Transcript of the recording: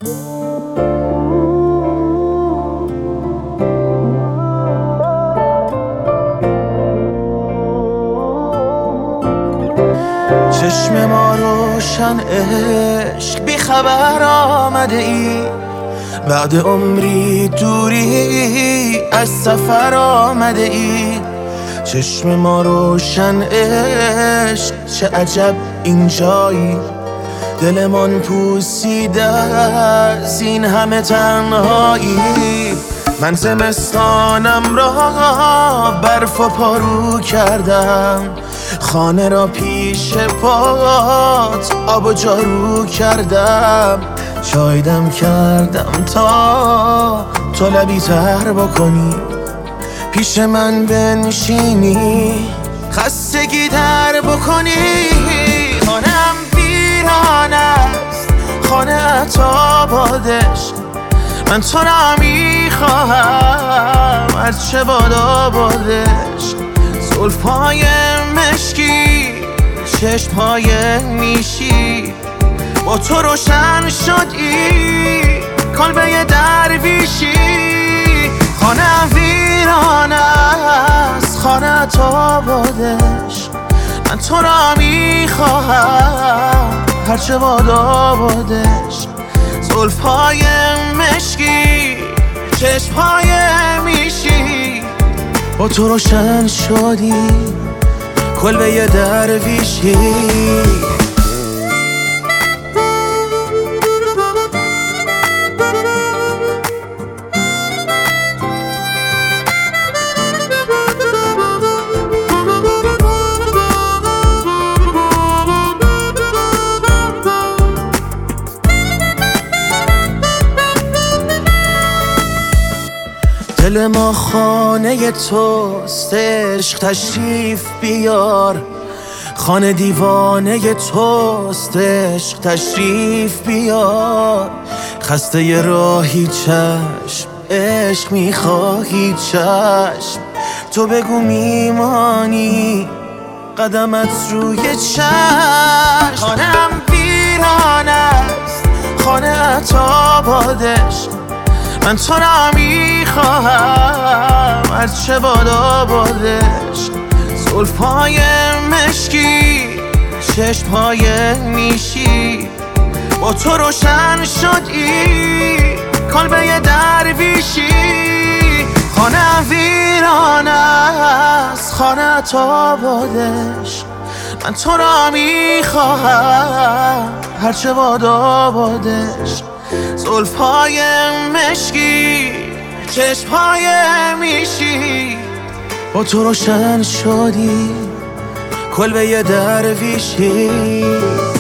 چشم ما روشن عشق بی خبر آمده ای، بعد عمری دوری از سفر آمده ای. چشم ما روشن عشق چه عجب اینجایی، دلمان پوسیده از این همه تنهایی. من زمستانم را برف و پارو کردم، خانه را پیش پات آب و جارو کردم. چای دم کردم تا تو لبی تر بکنی، پیش من بنشینی خستگی در بکنی. خانم ویران است، خانه تا بادش، من تو را میخواهم هرچه بادا بادش. زلفای مشکی، چشمهای نیشی، با تو روشن شدی کلبه درویشی. خانه ویران است، خانه تا بادش، من تو را میخواهم هرچه بادا بادش. زلفای مشکی، چشمهای میشی، با تو روشن شدی کلبه درویشی. دل ما خانه توست، عشق تشریف بیار. خانه دیوانه توست، عشق تشریف بیار. خسته ی راهی چشم، عشق میخواهی چشم. تو بگو میمانی قدمت روی چشم. خانم ویران است، خانه تا بادش، من تو را میخواهم هرچه بادا بادش. زلفای مشکی، چشمهای نیشی، با تو روشن شدی کلبه درویشی. خانه ویران است، خانه تا بادش، من تو را میخواهم هرچه بادا بادش. زلفای مشکی، چشمهای میشی، با تو روشن شدی کلبه درویشی.